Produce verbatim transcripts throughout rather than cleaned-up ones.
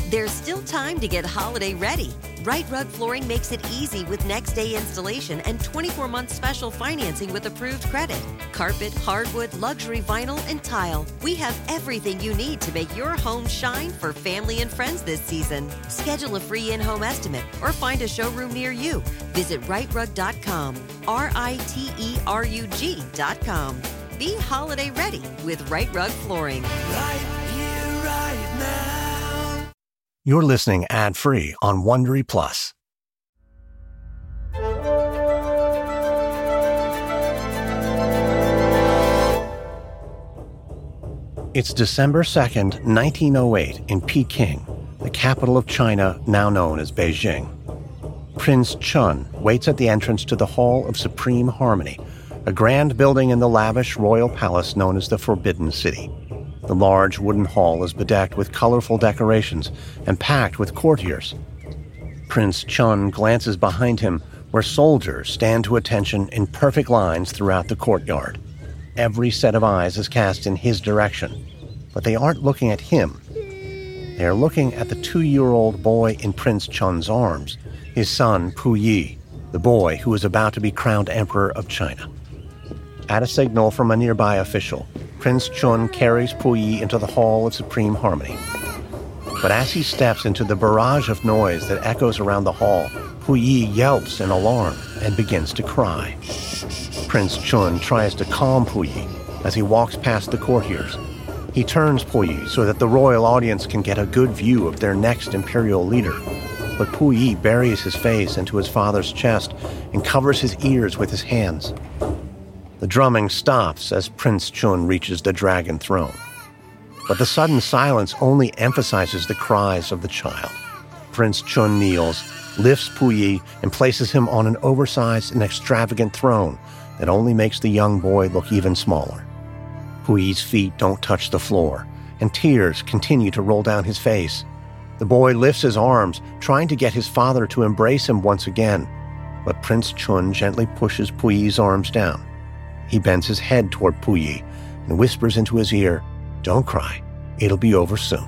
There's still time to get holiday ready. Right Rug Flooring makes it easy with next-day installation and twenty-four month special financing with approved credit. Carpet, hardwood, luxury vinyl, and tile. We have everything you need to make your home shine for family and friends this season. Schedule a free in-home estimate or find a showroom near you. Visit right rug dot com, R I T E R U G dot com. Be holiday ready with Right Rug Flooring. Right here, right now. You're listening ad-free on Wondery Plus. It's December second, nineteen oh eight, in Peking, the capital of China, now known as Beijing. Prince Chun waits at the entrance to the Hall of Supreme Harmony, a grand building in the lavish royal palace known as the Forbidden City. The large wooden hall is bedecked with colorful decorations and packed with courtiers. Prince Chun glances behind him, where soldiers stand to attention in perfect lines throughout the courtyard. Every set of eyes is cast in his direction, but they aren't looking at him. They are looking at the two-year-old boy in Prince Chun's arms, his son Puyi, the boy who is about to be crowned Emperor of China. At a signal from a nearby official, Prince Chun carries Puyi into the Hall of Supreme Harmony. But as he steps into the barrage of noise that echoes around the hall, Puyi yelps in alarm and begins to cry. Prince Chun tries to calm Puyi as he walks past the courtiers. He turns Puyi so that the royal audience can get a good view of their next imperial leader. But Puyi buries his face into his father's chest and covers his ears with his hands. The drumming stops as Prince Chun reaches the dragon throne. But the sudden silence only emphasizes the cries of the child. Prince Chun kneels, lifts Puyi, and places him on an oversized and extravagant throne that only makes the young boy look even smaller. Puyi's feet don't touch the floor, and tears continue to roll down his face. The boy lifts his arms, trying to get his father to embrace him once again, but Prince Chun gently pushes Puyi's arms down. He bends his head toward Puyi and whispers into his ear, "Don't cry, it'll be over soon."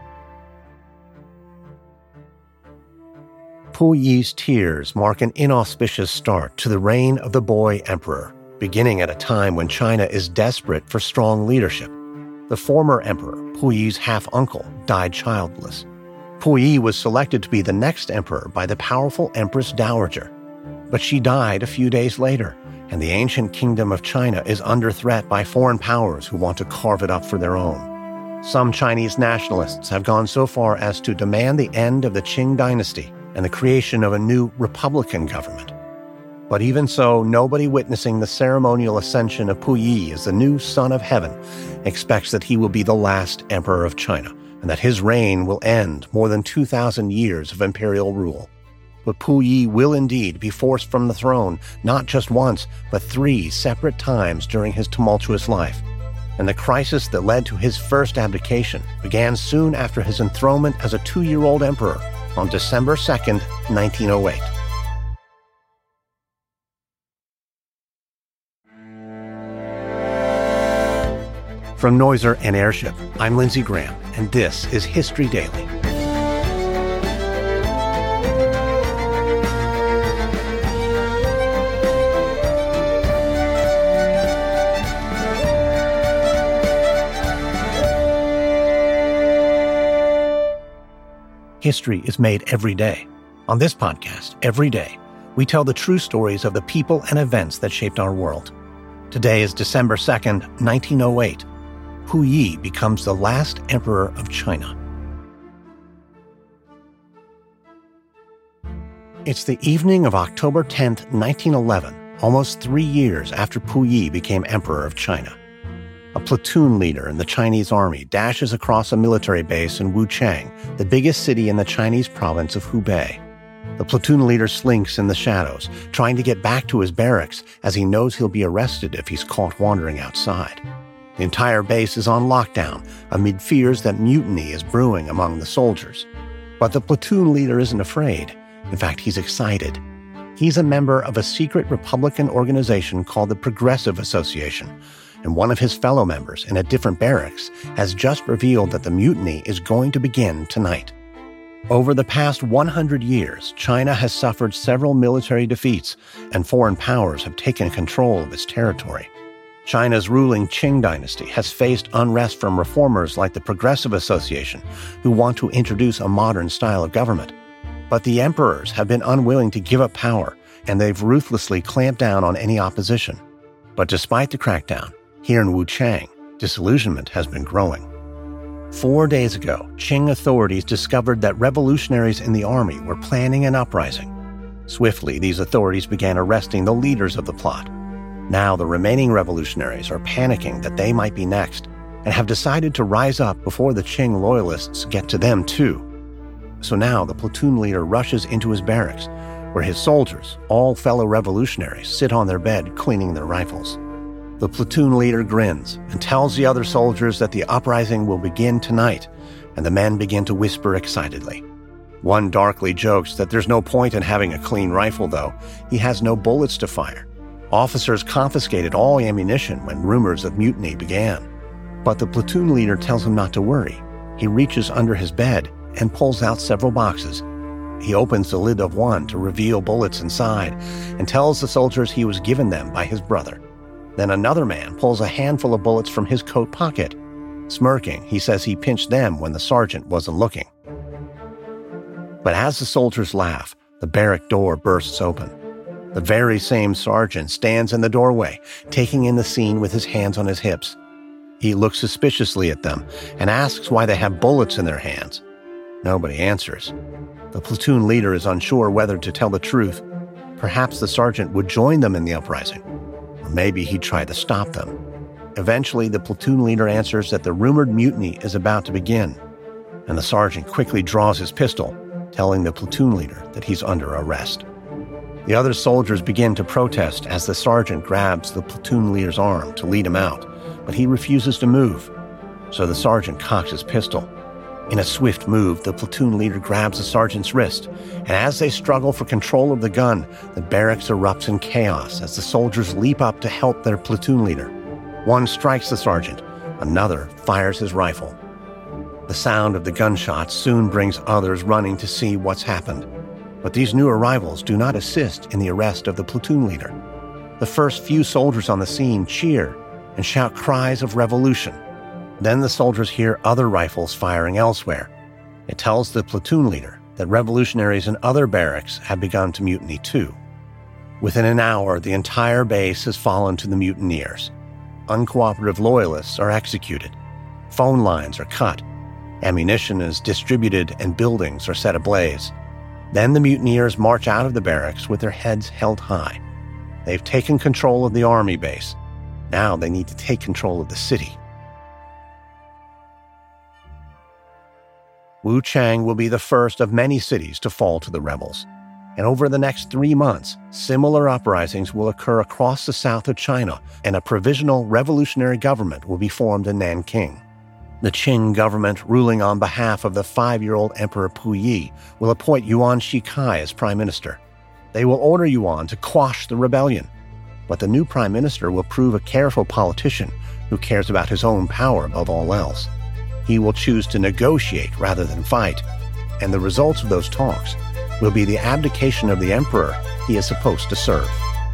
Puyi's tears mark an inauspicious start to the reign of the boy emperor, beginning at a time when China is desperate for strong leadership. The former emperor, Puyi's half-uncle, died childless. Puyi was selected to be the next emperor by the powerful Empress Dowager, but she died a few days later, and the ancient kingdom of China is under threat by foreign powers who want to carve it up for their own. Some Chinese nationalists have gone so far as to demand the end of the Qing dynasty and the creation of a new republican government. But even so, nobody witnessing the ceremonial ascension of Puyi as the new son of heaven expects that he will be the last emperor of China, and that his reign will end more than two thousand years of imperial rule. But Puyi will indeed be forced from the throne, not just once, but three separate times during his tumultuous life. And the crisis that led to his first abdication began soon after his enthronement as a two-year-old emperor on December second, nineteen oh eight. From Noiser and Airship, I'm Lindsey Graham, and this is History Daily. History is made every day. On this podcast, every day, we tell the true stories of the people and events that shaped our world. Today is December second, nineteen oh eight. Puyi becomes the last emperor of China. It's the evening of October tenth, nineteen eleven, almost three years after Puyi became emperor of China. A platoon leader in the Chinese army dashes across a military base in Wuchang, the biggest city in the Chinese province of Hubei. The platoon leader slinks in the shadows, trying to get back to his barracks as he knows he'll be arrested if he's caught wandering outside. The entire base is on lockdown, amid fears that mutiny is brewing among the soldiers. But the platoon leader isn't afraid. In fact, he's excited. He's a member of a secret Republican organization called the Progressive Association, and one of his fellow members in a different barracks has just revealed that the mutiny is going to begin tonight. Over the past one hundred years, China has suffered several military defeats, and foreign powers have taken control of its territory. China's ruling Qing dynasty has faced unrest from reformers like the Progressive Association, who want to introduce a modern style of government. But the emperors have been unwilling to give up power, and they've ruthlessly clamped down on any opposition. But despite the crackdown, here in Wuchang, disillusionment has been growing. Four days ago, Qing authorities discovered that revolutionaries in the army were planning an uprising. Swiftly, these authorities began arresting the leaders of the plot. Now the remaining revolutionaries are panicking that they might be next, and have decided to rise up before the Qing loyalists get to them too. So now the platoon leader rushes into his barracks, where his soldiers, all fellow revolutionaries, sit on their bed cleaning their rifles. The platoon leader grins and tells the other soldiers that the uprising will begin tonight, and the men begin to whisper excitedly. One darkly jokes that there's no point in having a clean rifle, though. He has no bullets to fire. Officers confiscated all ammunition when rumors of mutiny began. But the platoon leader tells him not to worry. He reaches under his bed and pulls out several boxes. He opens the lid of one to reveal bullets inside and tells the soldiers he was given them by his brother. Then another man pulls a handful of bullets from his coat pocket. Smirking, he says he pinched them when the sergeant wasn't looking. But as the soldiers laugh, the barrack door bursts open. The very same sergeant stands in the doorway, taking in the scene with his hands on his hips. He looks suspiciously at them and asks why they have bullets in their hands. Nobody answers. The platoon leader is unsure whether to tell the truth. Perhaps the sergeant would join them in the uprising. Maybe he'd try to stop them. Eventually, the platoon leader answers that the rumored mutiny is about to begin, and the sergeant quickly draws his pistol, telling the platoon leader that he's under arrest. The other soldiers begin to protest as the sergeant grabs the platoon leader's arm to lead him out, but he refuses to move, so the sergeant cocks his pistol. In a swift move, the platoon leader grabs the sergeant's wrist, and as they struggle for control of the gun, the barracks erupts in chaos as the soldiers leap up to help their platoon leader. One strikes the sergeant, another fires his rifle. The sound of the gunshots soon brings others running to see what's happened. But these new arrivals do not assist in the arrest of the platoon leader. The first few soldiers on the scene cheer and shout cries of revolution. Then the soldiers hear other rifles firing elsewhere. It tells the platoon leader that revolutionaries in other barracks have begun to mutiny too. Within an hour, the entire base has fallen to the mutineers. Uncooperative loyalists are executed. Phone lines are cut. Ammunition is distributed and buildings are set ablaze. Then the mutineers march out of the barracks with their heads held high. They've taken control of the army base. Now they need to take control of the city. Wuchang will be the first of many cities to fall to the rebels. And over the next three months, similar uprisings will occur across the south of China, and a provisional revolutionary government will be formed in Nanking. The Qing government, ruling on behalf of the five-year-old Emperor Puyi, will appoint Yuan Shikai as prime minister. They will order Yuan to quash the rebellion. But the new prime minister will prove a careful politician who cares about his own power above all else. He will choose to negotiate rather than fight, and the results of those talks will be the abdication of the emperor he is supposed to serve.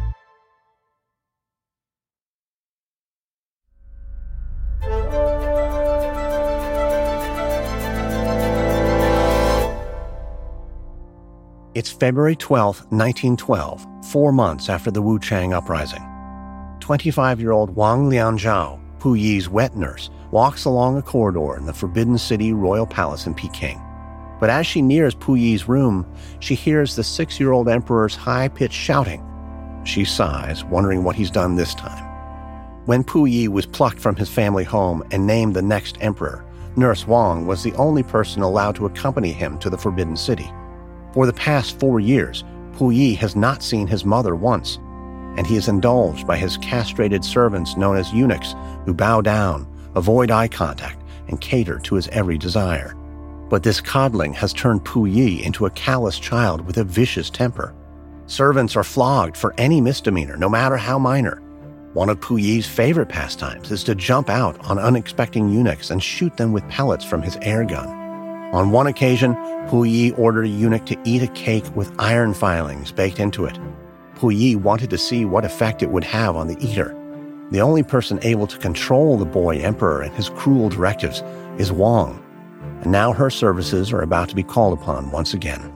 It's February twelfth, nineteen twelve, four months after the Wuchang uprising. twenty-five-year-old Wang Lianzhao, Puyi's wet nurse, walks along a corridor in the Forbidden City Royal Palace in Peking. But as she nears Puyi's room, she hears the six-year-old emperor's high-pitched shouting. She sighs, wondering what he's done this time. When Puyi was plucked from his family home and named the next emperor, Nurse Wang was the only person allowed to accompany him to the Forbidden City. For the past four years, Puyi has not seen his mother once, and he is indulged by his castrated servants known as eunuchs who bow down, avoid eye contact, and cater to his every desire. But this coddling has turned Puyi into a callous child with a vicious temper. Servants are flogged for any misdemeanor, no matter how minor. One of Puyi's favorite pastimes is to jump out on unexpecting eunuchs and shoot them with pellets from his air gun. On one occasion, Puyi ordered a eunuch to eat a cake with iron filings baked into it. Puyi wanted to see what effect it would have on the eater. The only person able to control the boy emperor and his cruel directives is Wang, and now her services are about to be called upon once again.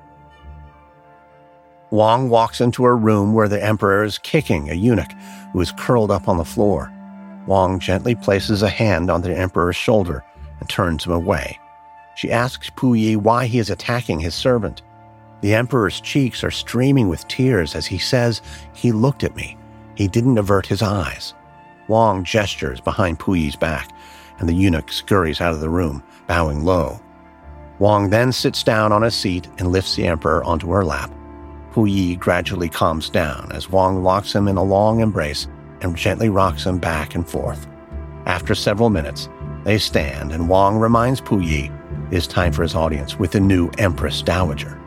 Wang walks into a room where the emperor is kicking a eunuch who is curled up on the floor. Wang gently places a hand on the emperor's shoulder and turns him away. She asks Puyi why he is attacking his servant. The emperor's cheeks are streaming with tears as he says, "He looked at me. He didn't avert his eyes." Wang gestures behind Puyi's back, and the eunuch scurries out of the room, bowing low. Wang then sits down on a seat and lifts the emperor onto her lap. Puyi gradually calms down as Wang locks him in a long embrace and gently rocks him back and forth. After several minutes, they stand, and Wang reminds Puyi it is time for his audience with the new Empress Dowager.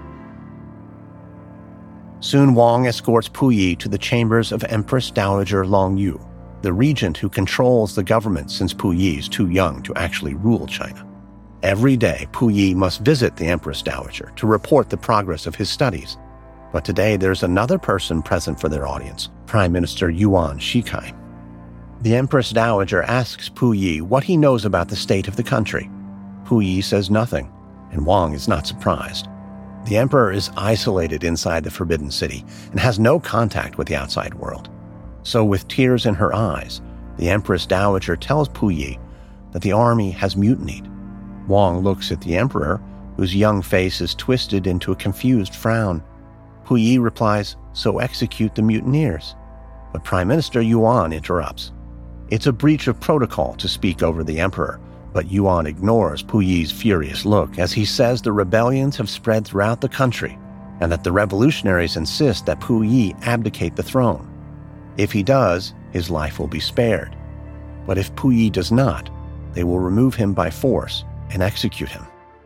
Soon Wang escorts Puyi to the chambers of Empress Dowager Longyu, the regent who controls the government since Puyi is too young to actually rule China. Every day, Puyi must visit the Empress Dowager to report the progress of his studies. But today there's another person present for their audience, Prime Minister Yuan Shikai. The Empress Dowager asks Puyi what he knows about the state of the country. Puyi says nothing, and Wang is not surprised. The emperor is isolated inside the Forbidden City and has no contact with the outside world. So with tears in her eyes, the Empress Dowager tells Puyi that the army has mutinied. Wang looks at the emperor, whose young face is twisted into a confused frown. Puyi replies, "So execute the mutineers." But Prime Minister Yuan interrupts. It's a breach of protocol to speak over the emperor, but Yuan ignores Puyi's furious look as he says the rebellions have spread throughout the country and that the revolutionaries insist that Puyi abdicate the throne. If he does, his life will be spared. But if Puyi does not, they will remove him by force and execute him.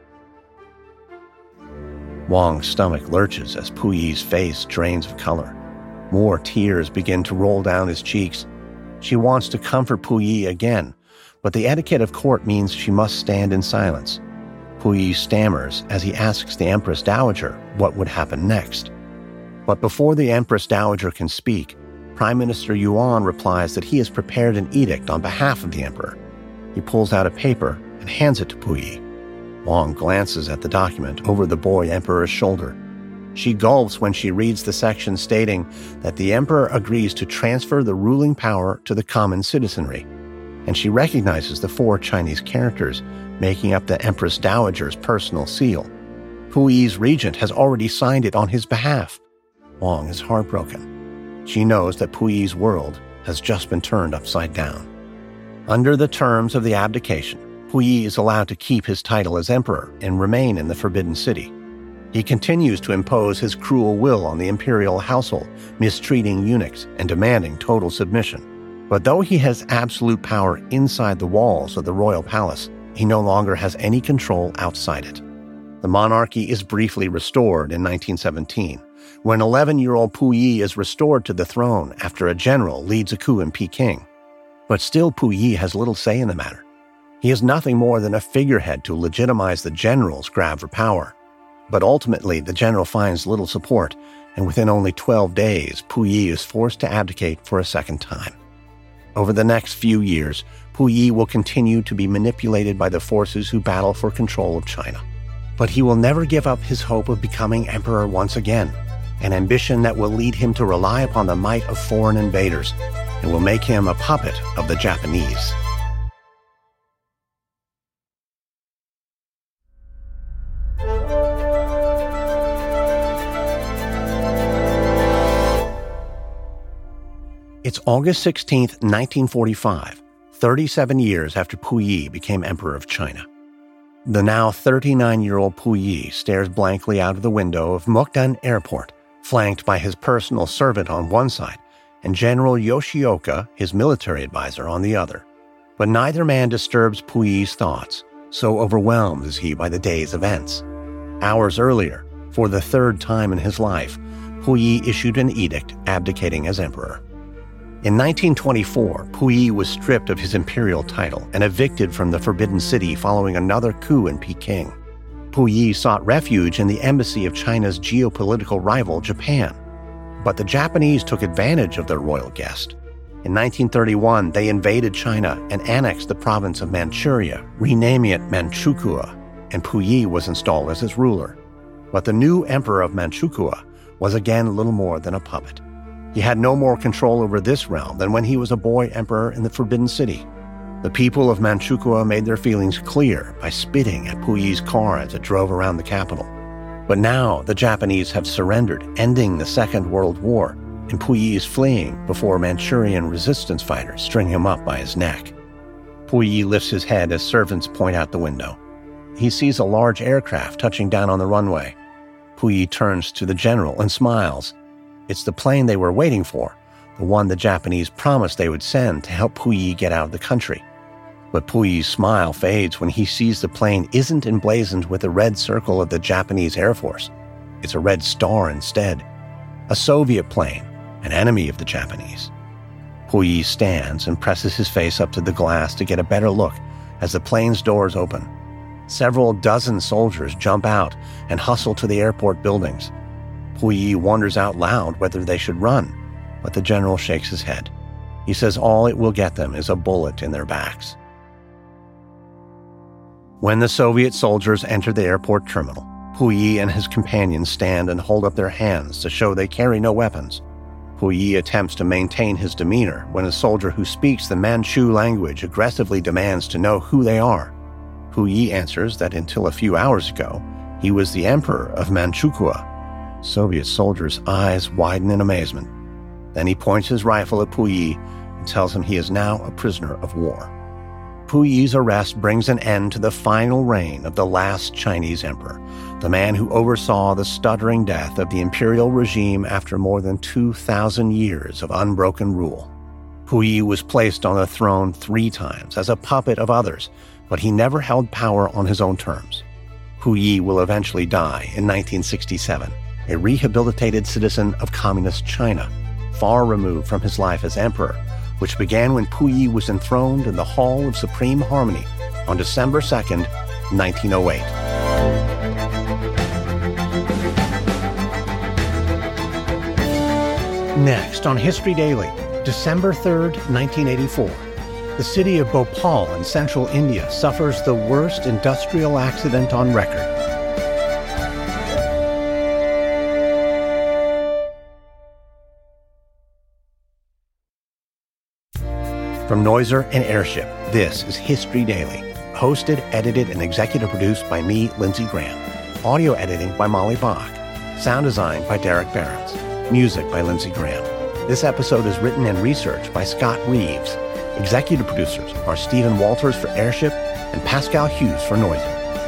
Wang's stomach lurches as Puyi's face drains of color. More tears begin to roll down his cheeks. She wants to comfort Puyi again, but the etiquette of court means she must stand in silence. Puyi stammers as he asks the Empress Dowager what would happen next. But before the Empress Dowager can speak, Prime Minister Yuan replies that he has prepared an edict on behalf of the emperor. He pulls out a paper and hands it to Puyi. Wang glances at the document over the boy emperor's shoulder. She gulps when she reads the section stating that the emperor agrees to transfer the ruling power to the common citizenry, and she recognizes the four Chinese characters making up the Empress Dowager's personal seal. Puyi's regent has already signed it on his behalf. Wang is heartbroken. She knows that Puyi's world has just been turned upside down. Under the terms of the abdication, Puyi is allowed to keep his title as emperor and remain in the Forbidden City. He continues to impose his cruel will on the imperial household, mistreating eunuchs and demanding total submission. But though he has absolute power inside the walls of the royal palace, he no longer has any control outside it. The monarchy is briefly restored in nineteen seventeen, when eleven-year-old Puyi is restored to the throne after a general leads a coup in Peking. But still Puyi has little say in the matter. He is nothing more than a figurehead to legitimize the general's grab for power. But ultimately, the general finds little support, and within only twelve days, Puyi is forced to abdicate for a second time. Over the next few years, Puyi will continue to be manipulated by the forces who battle for control of China. But he will never give up his hope of becoming emperor once again, an ambition that will lead him to rely upon the might of foreign invaders and will make him a puppet of the Japanese. It's August sixteenth, nineteen forty-five, thirty-seven years after Puyi became emperor of China. The now thirty-nine-year-old Puyi stares blankly out of the window of Mukden Airport, flanked by his personal servant on one side and General Yoshioka, his military advisor, on the other. But neither man disturbs Puyi's thoughts, so overwhelmed is he by the day's events. Hours earlier, for the third time in his life, Puyi issued an edict abdicating as emperor. In nineteen twenty-four, Puyi was stripped of his imperial title and evicted from the Forbidden City following another coup in Peking. Puyi sought refuge in the embassy of China's geopolitical rival, Japan. But the Japanese took advantage of their royal guest. In nineteen thirty-one, they invaded China and annexed the province of Manchuria, renaming it Manchukuo, and Puyi was installed as its ruler. But the new emperor of Manchukuo was again little more than a puppet. He had no more control over this realm than when he was a boy emperor in the Forbidden City. The people of Manchukuo made their feelings clear by spitting at Puyi's car as it drove around the capital. But now the Japanese have surrendered, ending the Second World War, and Puyi is fleeing before Manchurian resistance fighters string him up by his neck. Puyi lifts his head as servants point out the window. He sees a large aircraft touching down on the runway. Puyi turns to the general and smiles. It's the plane they were waiting for, the one the Japanese promised they would send to help Puyi get out of the country. But Puyi's smile fades when he sees the plane isn't emblazoned with the red circle of the Japanese Air Force. It's a red star instead. A Soviet plane, an enemy of the Japanese. Puyi stands and presses his face up to the glass to get a better look as the plane's doors open. Several dozen soldiers jump out and hustle to the airport buildings. Puyi wonders out loud whether they should run, but the general shakes his head. He says all it will get them is a bullet in their backs. When the Soviet soldiers enter the airport terminal, Puyi and his companions stand and hold up their hands to show they carry no weapons. Puyi attempts to maintain his demeanor when a soldier who speaks the Manchu language aggressively demands to know who they are. Puyi answers that until a few hours ago, he was the emperor of Manchukuo. Soviet soldier's eyes widen in amazement. Then he points his rifle at Puyi and tells him he is now a prisoner of war. Puyi's arrest brings an end to the final reign of the last Chinese emperor, the man who oversaw the stuttering death of the imperial regime after more than two thousand years of unbroken rule. Puyi was placed on the throne three times as a puppet of others, but he never held power on his own terms. Puyi will eventually die in nineteen sixty-seven, a rehabilitated citizen of communist China, far removed from his life as emperor, which began when Puyi was enthroned in the Hall of Supreme Harmony on December second, nineteen oh eight. Next on History Daily, December third, nineteen eighty-four. The city of Bhopal in central India suffers the worst industrial accident on record. From Noiser and Airship, this is History Daily. Hosted, edited, and executive produced by me, Lindsey Graham. Audio editing by Molly Bach. Sound design by Derek Behrens. Music by Lindsey Graham. This episode is written and researched by Scott Reeves. Executive producers are Stephen Walters for Airship and Pascal Hughes for Noiser.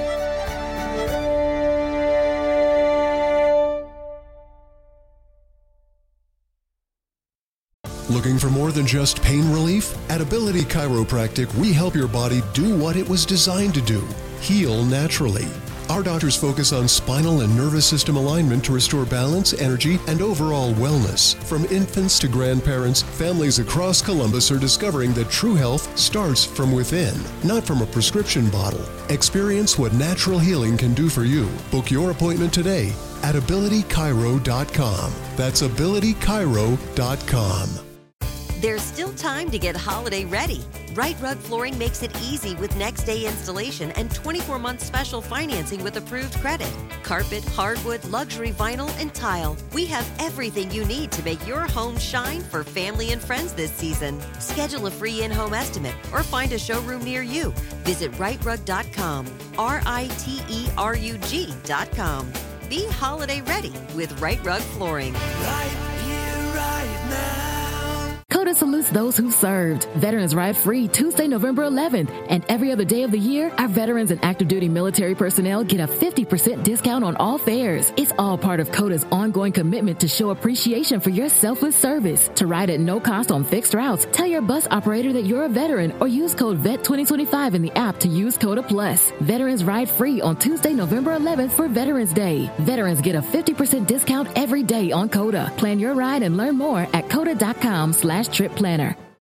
Looking for more than just pain relief? At Ability Chiropractic, we help your body do what it was designed to do, heal naturally. Our doctors focus on spinal and nervous system alignment to restore balance, energy, and overall wellness. From infants to grandparents, families across Columbus are discovering that true health starts from within, not from a prescription bottle. Experience what natural healing can do for you. Book your appointment today at ability chiro dot com. That's ability chiro dot com. There's still time to get holiday ready. Right Rug Flooring makes it easy with next day installation and twenty-four month special financing with approved credit. Carpet, hardwood, luxury vinyl, and tile. We have everything you need to make your home shine for family and friends this season. Schedule a free in-home estimate or find a showroom near you. Visit right rug dot com, R I T E R U G dot com. Be holiday ready with Right Rug Flooring. Right here, right now. COTA salutes those who served. Veterans Ride Free Tuesday, November eleventh. And every other day of the year, our veterans and active duty military personnel get a fifty percent discount on all fares. It's all part of COTA's ongoing commitment to show appreciation for your selfless service. To ride at no cost on fixed routes, tell your bus operator that you're a veteran or use code V E T twenty twenty-five in the app to use COTA Plus. Veterans Ride Free on Tuesday, November eleventh for Veterans Day. Veterans get a fifty percent discount every day on COTA. Plan your ride and learn more at COTA dot com slash trip planner.